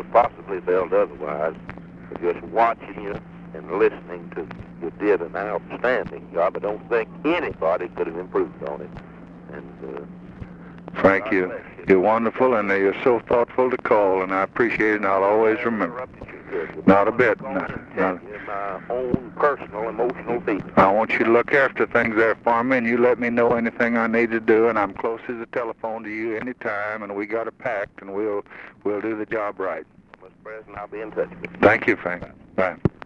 have possibly felt otherwise. But just watching you and listening to you did an outstanding job. I don't think anybody could have improved on it. And Frank, you're wonderful, and you're so thoughtful to call, and I appreciate it, and I'll always remember. Not a bit. My own personal emotional feelings. I want you to look after things there for me, and you let me know anything I need to do, and I'm close as a telephone to you anytime, and we got it packed, and we'll do the job right. Mr. President, I'll be in touch with you. Thank you, Frank. Bye.